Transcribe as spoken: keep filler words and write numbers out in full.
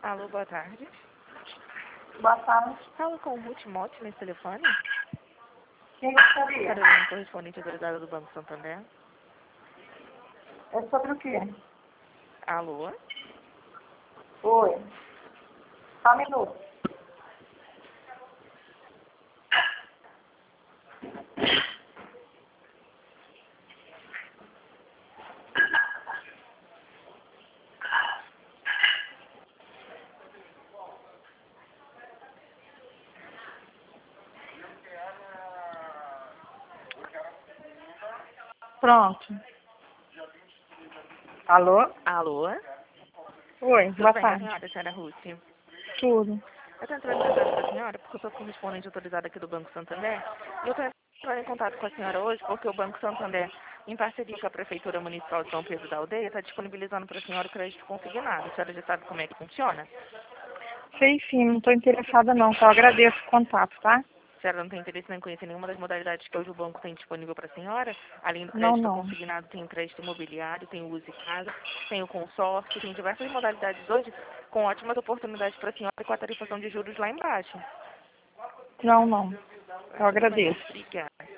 Alô, boa tarde. Boa tarde. Fala com o Ruth Motti nesse telefone? Quem gostaria? Carolina, correspondente autorizada do Banco Santander. É sobre o quê? Alô? Oi. Só um minuto. Pronto. Alô? Alô? Oi, Tudo boa bem com a tarde. senhora, senhora Ruth? Tudo. Eu estou entrando em contato com a senhora porque eu sou correspondente autorizada aqui do Banco Santander e eu estou entrando em contato com a senhora hoje porque o Banco Santander, em parceria com a Prefeitura Municipal de São Pedro da Aldeia, está disponibilizando para a senhora o crédito consignado. A senhora já sabe como é que funciona? Sei sim, não estou interessada não, só agradeço o contato, tá? A senhora não tem interesse em conhecer nenhuma das modalidades que hoje o banco tem disponível para a senhora? Além do Não, crédito não. consignado, tem o crédito imobiliário, tem o Use Casa, tem o consórcio, tem diversas modalidades hoje com ótimas oportunidades para a senhora e com a tarifação de juros lá embaixo. Não, não. Eu agradeço. Obrigada.